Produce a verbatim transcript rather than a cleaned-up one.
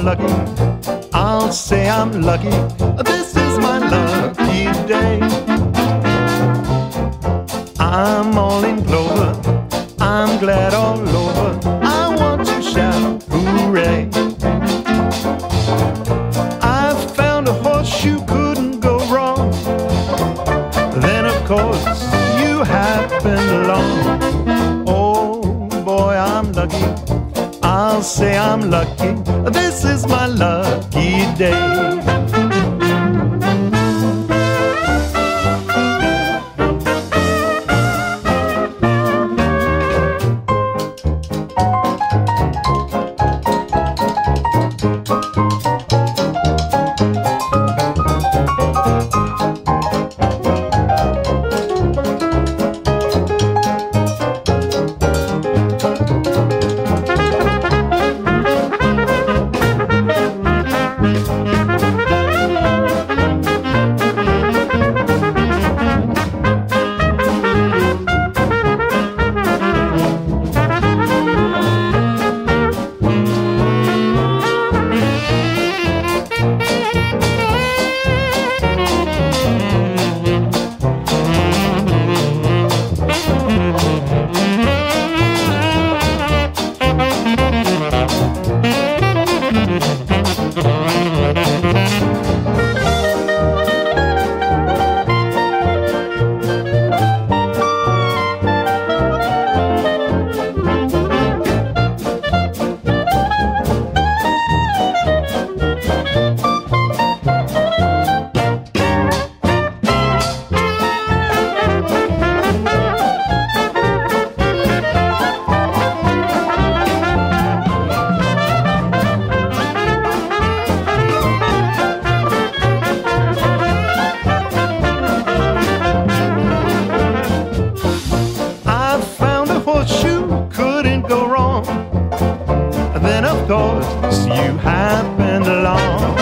lucky. I'll say I'm lucky. This is my lucky day. I'm all in clover. I'm glad all over. I want to shout hooray. I found a horseshoe, couldn't go wrong. Then of course you happened along. Oh boy, I'm lucky. I'll say I'm lucky. This is my lucky day. Then of course you happened along.